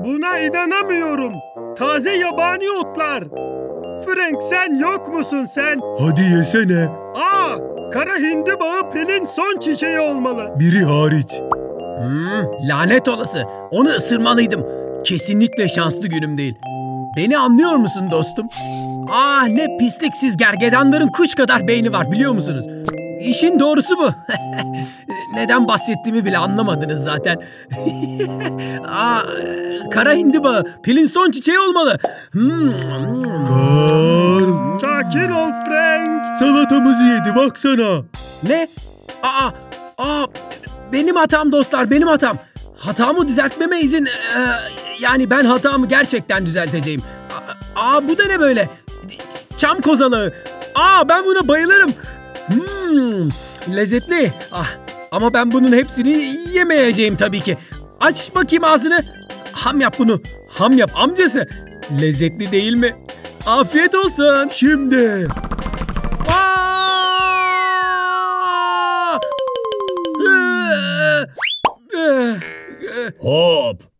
Buna inanamıyorum. Taze yabani otlar. Frank, sen yok musun sen? Hadi yesene. Kara hindibağı Pelin son çiçeği olmalı. Biri hariç. Lanet olası. Onu ısırmalıydım. Kesinlikle şanslı günüm değil. Beni anlıyor musun dostum? Ne pisliksiz gergedanların kuş kadar beyni var biliyor musunuz? İşin doğrusu bu. Neden bahsettiğimi bile anlamadınız zaten. Kara hindibağı Pelin son çiçeği olmalı. Karl. Sakin ol Frank. Salatamızı yedi baksana. Ne? Benim hatam dostlar, benim hatam. Hatamı düzeltmeme izin... yani ben hatamı gerçekten düzelteceğim. Bu da ne böyle? Çam kozalığı. Ben buna bayılırım. Lezzetli. Ama ben bunun hepsini yemeyeceğim tabii ki. Aç bakayım ağzını. Ham yap bunu. Ham yap amcası. Lezzetli değil mi? Afiyet olsun. Şimdi. Hop!